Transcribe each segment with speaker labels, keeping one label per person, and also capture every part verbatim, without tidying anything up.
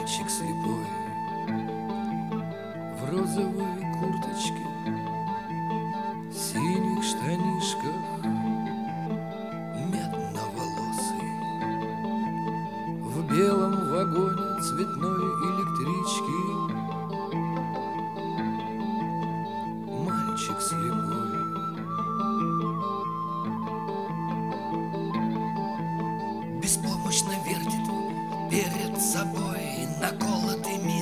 Speaker 1: Мальчик слепой в розовой курточке, синих штанишках, медноволосый, в белом вагоне цветной электрички. Мальчик слепой. Беспомощно вертит перед собой наколотыми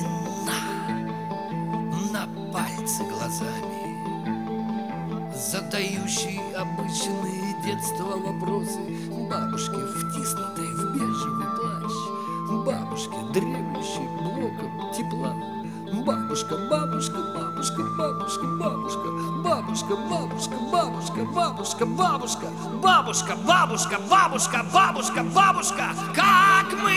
Speaker 1: на, на пальцы глазами, задающий обычные детства вопросы бабушке, втиснутой в бежевый плащ, бабушке, дремлющей блоком тепла. Бабушка, бабушка, бабушка, бабушка, бабушка, бабушка, бабушка, бабушка, бабушка, бабушка, бабушка, бабушка, бабушка, бабушка, бабушка, как мы